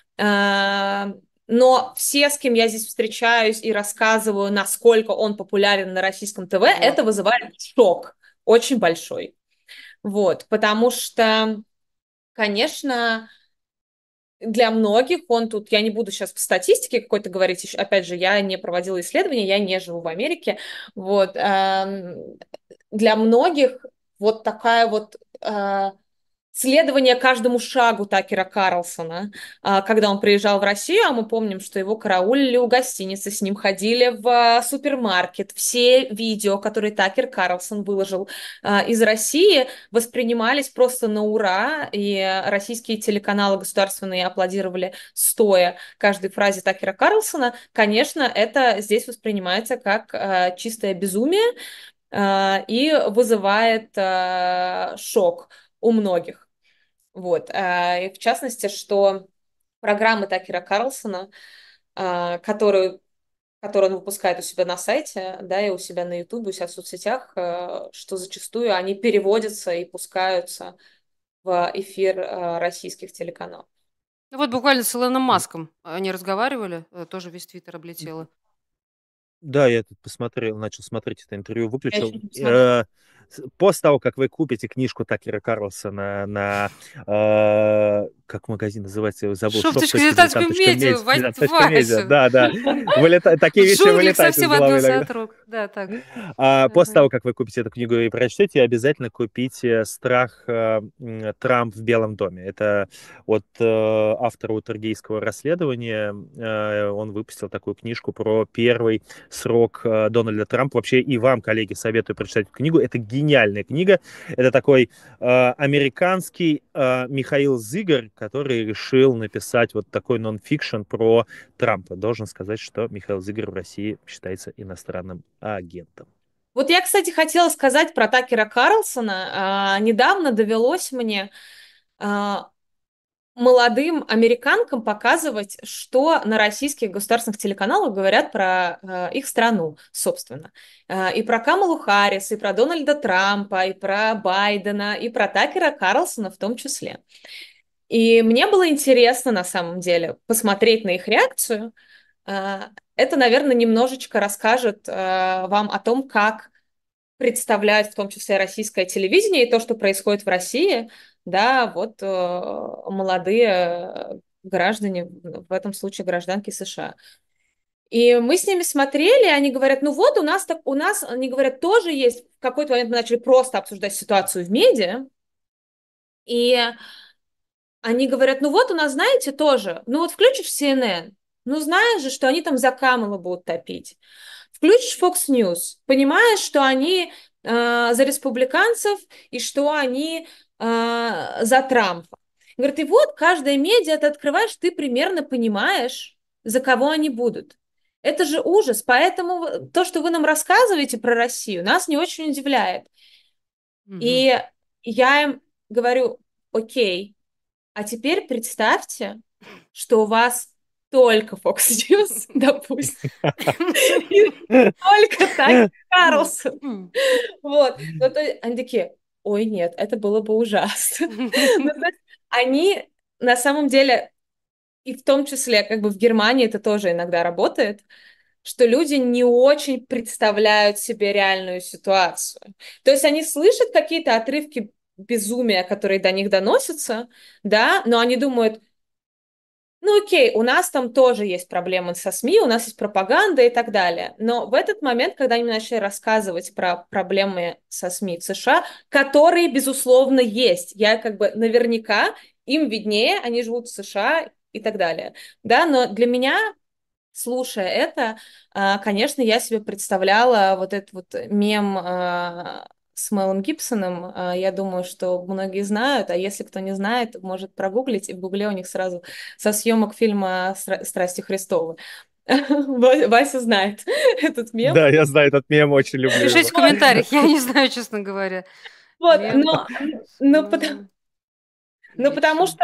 но все, с кем я здесь встречаюсь и рассказываю, насколько он популярен на российском ТВ, это Вот. вызывает шок очень большой. Вот, потому что, конечно, для многих он тут, я не буду сейчас в статистике какой-то говорить, опять же, я не проводила исследования, я не живу в Америке, вот, для многих вот такая вот следование каждому шагу Такера Карлсона, когда он приезжал в Россию, а мы помним, что его караулили у гостиницы, с ним ходили в супермаркет. Все видео, которые Такер Карлсон выложил из России, воспринимались просто на ура, и российские телеканалы государственные аплодировали стоя каждой фразе Такера Карлсона. Конечно, это здесь воспринимается как чистое безумие и вызывает шок у многих. Вот. И в частности, что программы Такера Карлсона, которую он выпускает у себя на сайте, да, и у себя на YouTube, у себя в соцсетях, что зачастую они переводятся и пускаются в эфир российских телеканалов. Ну вот буквально с Илоном Маском они разговаривали, тоже весь твиттер облетело. Да, я тут посмотрел, начал смотреть это интервью, Я еще выключил. не посмотрела. После того, как вы купите книжку Такера Карлсона как магазин называется, я забыл, Шоп.дилетантскую медиа, Дилетантская медиа, Вася. да, да. Такие В вещи джунглях вылетают из совсем головы отбился иногда. от рук. Да, так. После Ага. того, как вы купите эту книгу и прочтете, обязательно купите «Страх Трамп в Белом доме». Это от автора Уотергейского расследования. Он выпустил такую книжку про первый срок Дональда Трампа. Вообще и вам, коллеги, советую прочитать эту книгу. Это гениальная книга. Это такой американский Михаил Зыгорь, который решил написать вот такой нон-фикшн про Трампа. Должен сказать, что Михаил Зыгорь в России считается иностранным агентом. Вот я, кстати, хотела сказать про Такера Карлсона. Недавно довелось мне молодым американкам показывать, что на российских государственных телеканалах говорят про их страну, собственно. И про Камалу Харрис, и про Дональда Трампа, и про Байдена, и про Такера Карлсона в том числе. И мне было интересно, на самом деле, посмотреть на их реакцию. Это, наверное, немножечко расскажет вам о том, как представляет в том числе российское телевидение и то, что происходит в России, да, вот молодые граждане, в этом случае гражданки США. И мы с ними смотрели, и они говорят, ну вот у нас, они говорят, тоже есть, в какой-то момент мы начали просто обсуждать ситуацию в медиа, и они говорят, ну вот у нас, знаете, тоже, ну вот включишь CNN, ну знаешь же, что они там за Камала будут топить. Включишь Fox News, понимаешь, что они за республиканцев и что они за Трампа. Говорит, и вот каждая медиа ты открываешь, ты примерно понимаешь, за кого они будут. Это же ужас, поэтому то, что вы нам рассказываете про Россию, нас не очень удивляет. Мгм. И я им говорю, окей, а теперь представьте, что у вас только Fox News, допустим, и только так Карлсон. Вот. Ну, они такие, ой, нет, это было бы ужасно. Ну, то есть они на самом деле, и в том числе, как бы в Германии это тоже иногда работает, что люди не очень представляют себе реальную ситуацию. То есть они слышат какие-то отрывки безумия, которые до них доносятся, да, но они думают, ну окей, у нас там тоже есть проблемы со СМИ, у нас есть пропаганда и так далее. Но в этот момент, когда они начали рассказывать про проблемы со СМИ в США, которые, безусловно, есть, я как бы наверняка, им виднее, они живут в США и так далее. Да, но для меня, слушая это, конечно, я себе представляла вот этот вот мем с Мелом Гибсоном. Я думаю, что многие знают, а если кто не знает, может прогуглить, и в Гугле у них сразу со съемок фильма «Страсти Христовы». Вася знает этот мем. Да, я знаю этот мем, очень люблю Пишите в его. Вот, комментариях, я не знаю, честно говоря. вот, Мем с но, Мелом но потому Гибсон. что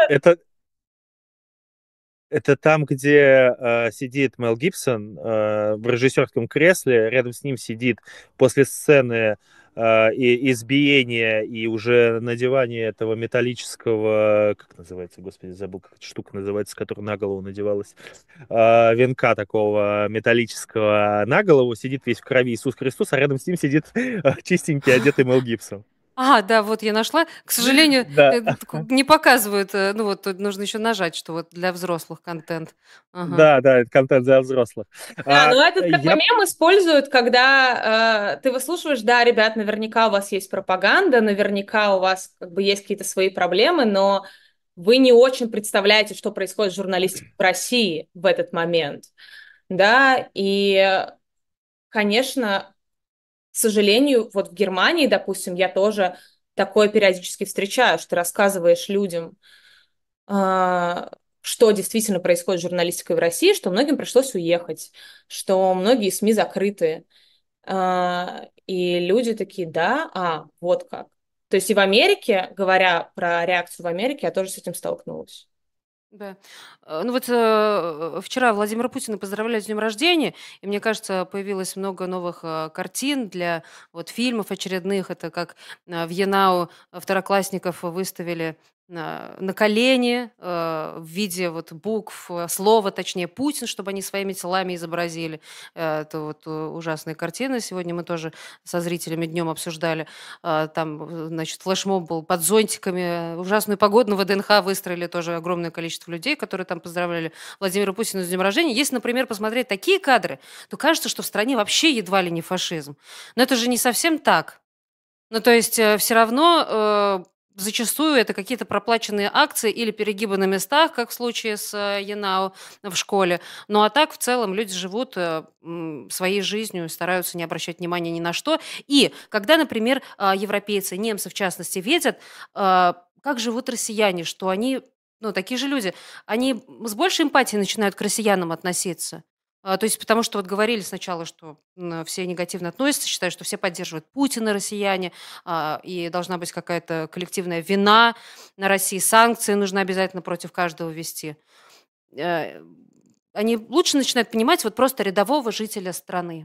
Это там, где сидит Мел Гибсон в режиссерском кресле, рядом с ним сидит после сцены и избиения и уже надевания этого металлического, как называется, господи, забыл, как эта штука называется, которая на голову надевалась, венка такого металлического на голову, сидит весь в крови Иисус Христос, а рядом с ним сидит чистенький, одетый Мел Гибсон. Да, вот я нашла. К сожалению, Да. не показывают, ну вот тут нужно еще нажать, что вот для взрослых контент. Ага. Да, да, это контент для взрослых. да, но этот такой Я мем используют, когда ты выслушиваешь, да, ребят, наверняка у вас есть пропаганда, наверняка у вас как бы есть какие-то свои проблемы, но вы не очень представляете, что происходит с журналистикой в России в этот момент, да, и, конечно, к сожалению, вот в Германии, допустим, я тоже такое периодически встречаю, что ты рассказываешь людям, что действительно происходит с журналистикой в России, что многим пришлось уехать, что многие СМИ закрыты. И люди такие, да, вот как. То есть и в Америке, говоря про реакцию в Америке, я тоже с этим столкнулась. Да. Ну вот, вчера Владимира Путина поздравляли с днем рождения, и мне кажется, появилось много новых, картин для вот фильмов очередных. Это как, в Янау второклассников выставили на колени, в виде вот букв, слова, точнее, Путин, чтобы они своими телами изобразили. Это вот, ужасные картины. Сегодня мы тоже со зрителями днем обсуждали. Там, значит, флешмоб был под зонтиками. Ужасную погоду на ВДНХ выстроили тоже огромное количество людей, которые там поздравляли Владимира Путина с днем рождения. Если, например, посмотреть такие кадры, то кажется, что в стране вообще едва ли не фашизм. Но это же не совсем так. Ну, то есть, все равно, зачастую это какие-то проплаченные акции или перегибы на местах, как в случае с, Янао в школе. Ну, а так, в целом, люди живут, своей жизнью, стараются не обращать внимания ни на что. И когда, например, европейцы, немцы, в частности, видят, как живут россияне, что они, ну, такие же люди, они с большей эмпатией начинают к россиянам относиться. То есть потому что вот говорили сначала, что, все негативно относятся, считают, что все поддерживают Путина, россияне, и должна быть какая-то коллективная вина на России, санкции нужно обязательно против каждого ввести. Э, Они лучше начинают понимать вот просто рядового жителя страны.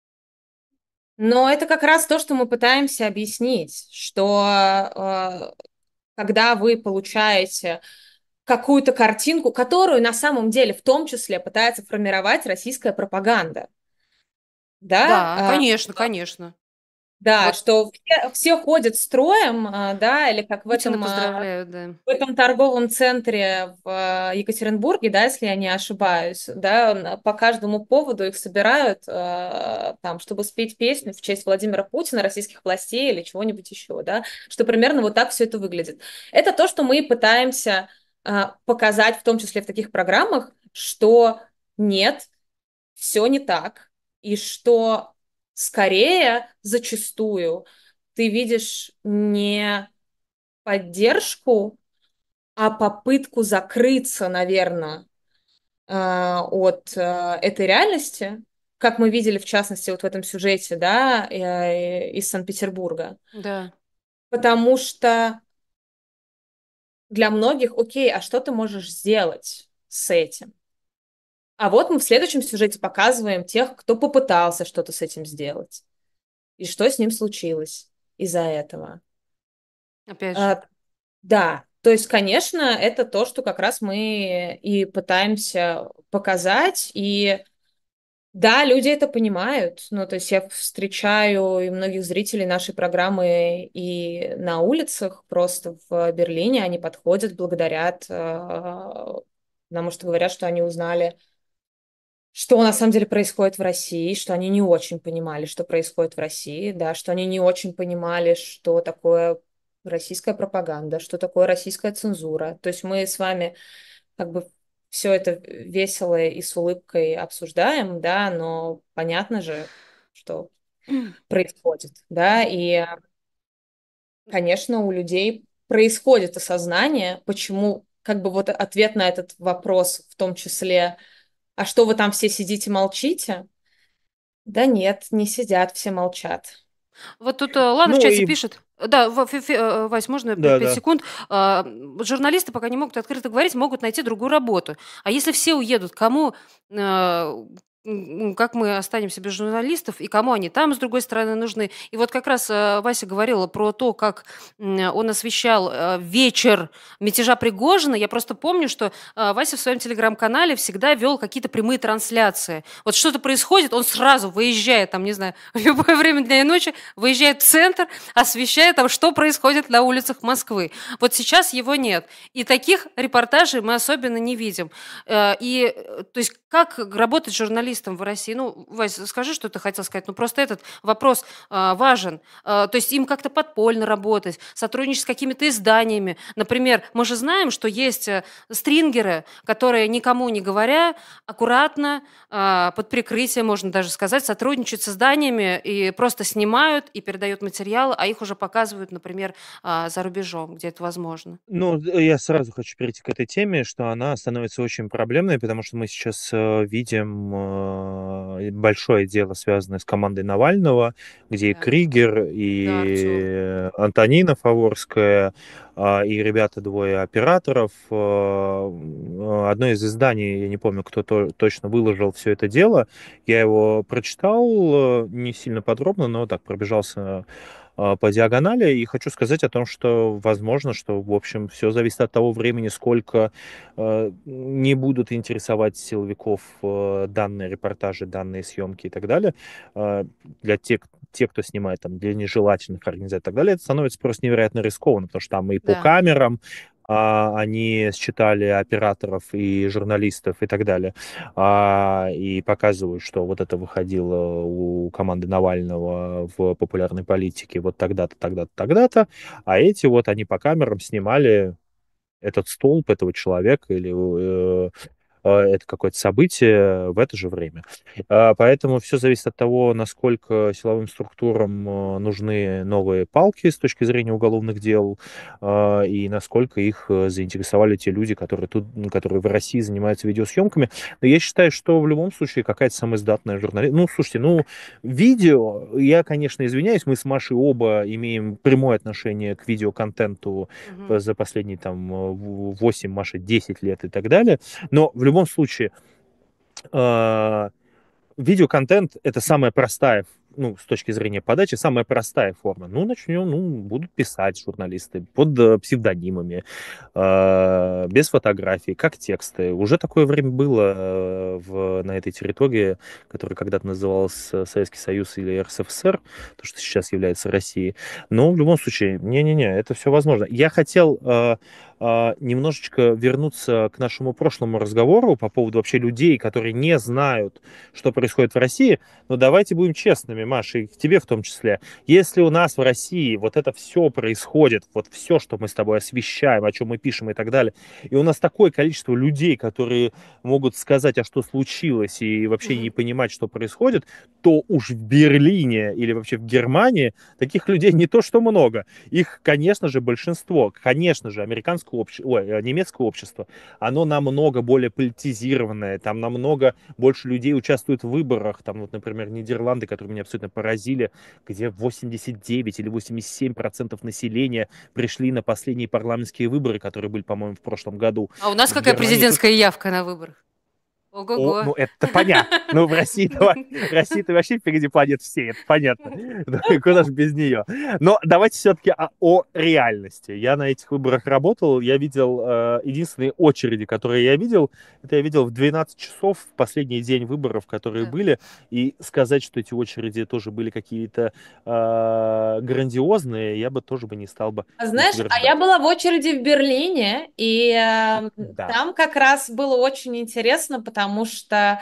Но это как раз то, что мы пытаемся объяснить, что когда вы получаете какую-то картинку, которую на самом деле в том числе пытается формировать российская пропаганда, да, Да, конечно, конечно. да, Вот что все ходят строем, да, или как Путина поздравляют, да. в этом торговом центре в Екатеринбурге, да, если я не ошибаюсь, да, по каждому поводу их собирают там, чтобы спеть песню в честь Владимира Путина, российских властей или чего-нибудь еще, да, что примерно вот так все это выглядит. Это то, что мы пытаемся показать, в том числе в таких программах, что нет, все не так, и что скорее зачастую ты видишь не поддержку, а попытку закрыться, наверное, от этой реальности, как мы видели, в частности, вот в этом сюжете, да, из Санкт-Петербурга. Да. Потому что для многих, окей, а что ты можешь сделать с этим? А вот мы в следующем сюжете показываем тех, кто попытался что-то с этим сделать. И что с ним случилось из-за этого. Опять же. А, да, то есть, конечно, это то, что как раз мы и пытаемся показать. И да, люди это понимают. Ну, то есть я встречаю и многих зрителей нашей программы и на улицах, просто в Берлине. Они подходят, благодарят, потому что говорят, что они узнали, что на самом деле происходит в России, что они не очень понимали, что происходит в России, да, что они не очень понимали, что такое российская пропаганда, что такое российская цензура. То есть мы с вами как бы все это весело и с улыбкой обсуждаем, да, но понятно же, что происходит, да, и, конечно, у людей происходит осознание, почему, как бы вот ответ на этот вопрос в том числе, а что вы там все сидите, молчите? Да нет, не сидят, все молчат. Вот тут, Лана в Ну чате и пишет. Да, Вась, можно да, 5 да. секунд? Журналисты пока не могут открыто говорить, могут найти другую работу. А если все уедут, кому, как мы останемся без журналистов и кому они там, с другой стороны, нужны? И вот как раз, Вася говорила про то, как, он освещал, вечер мятежа Пригожина. Я просто помню, что, Вася в своем телеграм-канале всегда вел какие-то прямые трансляции. Вот что-то происходит, он сразу выезжает, там, не знаю, в любое время дня и ночи, выезжает в центр, освещая там, что происходит на улицах Москвы. Вот сейчас его нет. И таких репортажей мы особенно не видим. То есть как работать журналистом в России? Ну, Вась, скажи, что ты хотел сказать. Ну, просто этот вопрос важен. То есть им как-то подпольно работать, сотрудничать с какими-то изданиями. Например, мы же знаем, что есть стрингеры, которые никому не говоря, аккуратно, под прикрытием, можно даже сказать, сотрудничают с изданиями и просто снимают и передают материалы, а их уже показывают, например, за рубежом, где это возможно. Ну, я сразу хочу перейти к этой теме, что она становится очень проблемной, потому что мы сейчас видим большое дело, связанное с командой Навального, где и Да, Кригер, да, Артем. и Антонина Фаворская, и ребята двое операторов. Одно из изданий, я не помню, кто точно выложил все это дело, я его прочитал не сильно подробно, но так пробежался по диагонали, и хочу сказать о том, что возможно, что, в общем, все зависит от того времени, сколько не будут интересовать силовиков данные репортажи, данные съемки и так далее. Для тех, кто снимает там для нежелательных организаций и так далее, это становится просто невероятно рискованно, потому что там и по Да. камерам они считали операторов и журналистов и так далее, и показывают, что вот это выходило у команды Навального в популярной политике вот тогда-то, тогда-то, тогда-то, а эти вот, они по камерам снимали этот столб этого человека или это какое-то событие в это же время. Поэтому все зависит от того, насколько силовым структурам нужны новые палки с точки зрения уголовных дел, и насколько их заинтересовали те люди, которые тут, которые в России занимаются видеосъемками. Но я считаю, что в любом случае какая-то самоиздатная журналистика. Ну, слушайте, ну, видео, я, конечно, извиняюсь, мы с Машей оба имеем прямое отношение к видеоконтенту Мгм. за последние там 8, Маша, 10 лет и так далее. Но в любом случае, э, видеоконтент — это самая простая, ну, с точки зрения подачи, самая простая форма. Ну, начнем, ну, будут писать журналисты под псевдонимами, без фотографий, как тексты. Уже такое время было на этой территории, которая когда-то называлась Советский Союз или РСФСР, то, что сейчас является Россией. Но в любом случае, не-не-не, это все возможно. Я хотел немножечко вернуться к нашему прошлому разговору по поводу вообще людей, которые не знают, что происходит в России. Но давайте будем честными, Маша, и к тебе в том числе. Если у нас в России вот это все происходит, вот все, что мы с тобой освещаем, о чем мы пишем и так далее, и у нас такое количество людей, которые могут сказать, а что случилось, и вообще не Мгм. понимать, что происходит, то уж в Берлине или вообще в Германии таких людей не то что много. Их, конечно же, большинство. Конечно же, немецкое общество, оно намного более политизированное, там намного больше людей участвуют в выборах. Там, вот, например, Нидерланды, которые меня абсолютно поразили, где 89 или 87% населения пришли на последние парламентские выборы, которые были, по-моему, в прошлом году. А у нас В какая Германии тут президентская явка на выборах? Ого-го. ну, это понятно. Ну, в России, Россия-то вообще впереди планет всей, это понятно. Ну, и куда же без нее? Но давайте все-таки о реальности. Я на этих выборах работал, я видел единственные очереди, которые я видел, это я видел в 12 часов в последний день выборов, которые Да. были, и сказать, что эти очереди тоже были какие-то грандиозные, я бы тоже бы не стал бы А знаешь, а я утверждать. была в очереди в Берлине, и Да. там как раз было очень интересно, потому что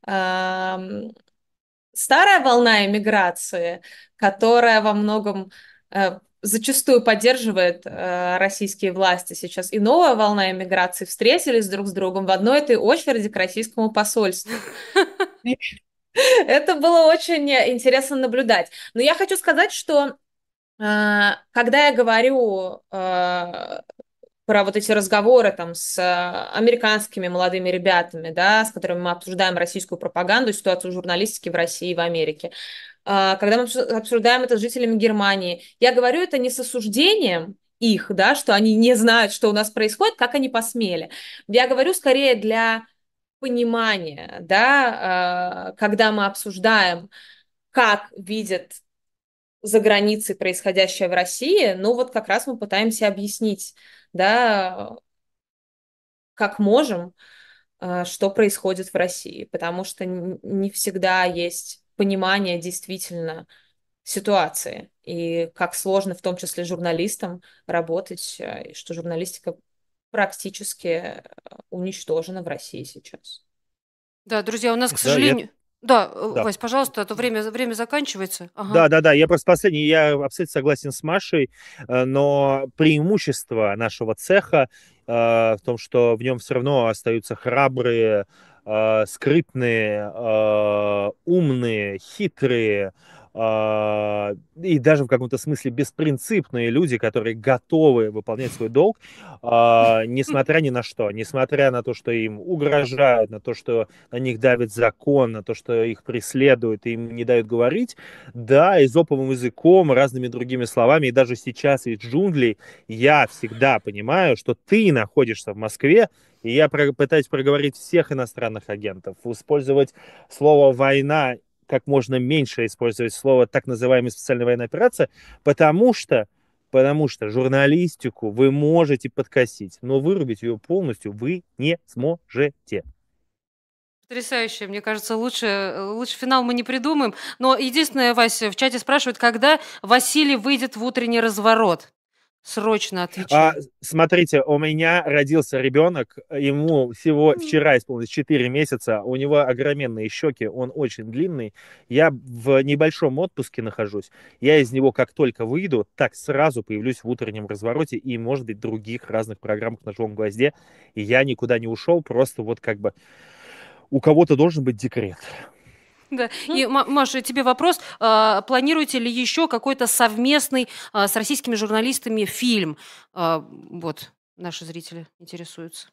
эм, старая волна эмиграции, которая во многом зачастую поддерживает российские власти сейчас, и новая волна эмиграции встретились друг с другом в одной этой очереди к российскому посольству. Это было очень интересно наблюдать. Но я хочу сказать, что когда я говорю про вот эти разговоры там с американскими молодыми ребятами, да, с которыми мы обсуждаем российскую пропаганду, ситуацию журналистики в России и в Америке, когда мы обсуждаем это с жителями Германии, я говорю это не с осуждением их, да, что они не знают, что у нас происходит, как они посмели. Я говорю скорее для понимания, да, когда мы обсуждаем, как видят за границей происходящее в России, ну вот как раз мы пытаемся объяснить, да, как можем, что происходит в России, потому что не всегда есть понимание действительно ситуации и как сложно, в том числе журналистам, работать, и что журналистика практически уничтожена в России сейчас. Да, друзья, у нас, к Да, сожалению. Да, да. Вась, пожалуйста, а то время заканчивается. Ага. Да, я просто последний, я абсолютно согласен с Машей, но преимущество нашего цеха в том, что в нем все равно остаются храбрые, скрытные, умные, хитрые, и даже в каком-то смысле беспринципные люди, которые готовы выполнять свой долг, несмотря ни на что, несмотря на то, что им угрожают, на то, что на них давит закон, на то, что их преследуют и им не дают говорить, да, эзоповым языком, разными другими словами, и даже сейчас из джунглей я всегда понимаю, что ты находишься в Москве, и я пытаюсь проговорить всех иностранных агентов, использовать слово «война», как можно меньше использовать слово так называемая специальная военная операция, потому что журналистику вы можете подкосить, но вырубить ее полностью вы не сможете. Потрясающе. Мне кажется, лучше финал мы не придумаем. Но единственное, Вася, в чате спрашивают, когда Василий выйдет в утренний разворот. Срочно отвечай. Смотрите, у меня родился ребенок, ему всего вчера исполнилось 4 месяца, у него огроменные щеки, он очень длинный. Я в небольшом отпуске нахожусь. Я из него как только выйду, так сразу появлюсь в утреннем развороте и, может быть, других разных программах на «Живом гвозде». И я никуда не ушел, просто вот как бы у кого-то должен быть декрет. Да. И, Маша, тебе вопрос. Планируете ли еще какой-то совместный с российскими журналистами фильм? Вот, наши зрители интересуются.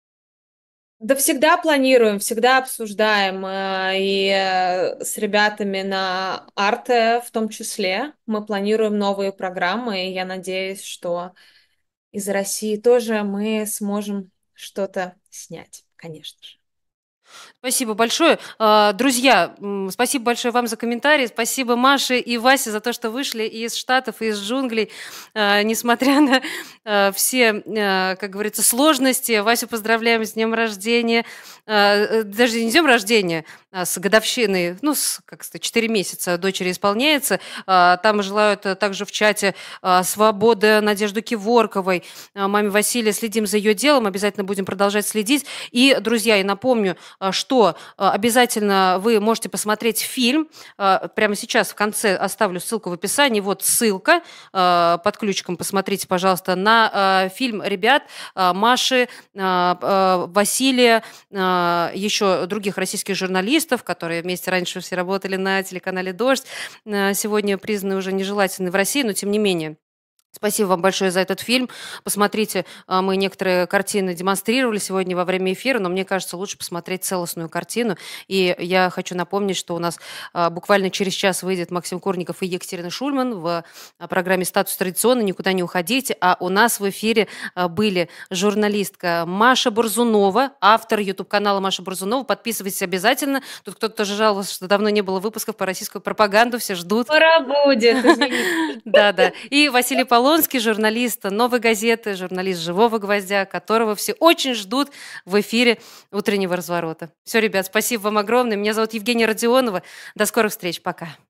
Да всегда планируем, всегда обсуждаем, и с ребятами на Арте в том числе. Мы планируем новые программы, и я надеюсь, что из России тоже мы сможем что-то снять, конечно же. Спасибо большое. Друзья, спасибо большое вам за комментарии. Спасибо Маше и Васе за то, что вышли из Штатов, и из джунглей. Несмотря на все, как говорится, сложности. Васю поздравляем с днем рождения. Даже не с днем рождения, а с годовщиной. Ну, как сказать, 4 месяца дочери исполняется. Там желают также в чате свободы Надежды Киворковой. Маме Василия следим за ее делом. Обязательно будем продолжать следить. И, друзья, я напомню, что обязательно вы можете посмотреть фильм. Прямо сейчас в конце оставлю ссылку в описании. Вот ссылка под ключиком. Посмотрите, пожалуйста, на фильм ребят Маши, Василия, еще других российских журналистов, которые вместе раньше все работали на телеканале «Дождь». Сегодня признаны уже нежелательны в России, но тем не менее. Спасибо вам большое за этот фильм. Посмотрите, мы некоторые картины демонстрировали сегодня во время эфира, но мне кажется, лучше посмотреть целостную картину. И я хочу напомнить, что у нас буквально через час выйдет Максим Курников и Екатерина Шульман в программе «Статус традиционно». Никуда не уходите. А у нас в эфире были журналистка Маша Борзунова, автор YouTube-канала Маша Борзунова. Подписывайтесь обязательно. Тут кто-то тоже жаловался, что давно не было выпусков по российскую пропаганду. Все ждут. Скоро будет, извините. Да. И Василий Полонский, журналист «Новой газеты», журналист «Живого гвоздя», которого все очень ждут в эфире «Утреннего разворота». Все, ребят, спасибо вам огромное. Меня зовут Евгения Родионова. До скорых встреч. Пока.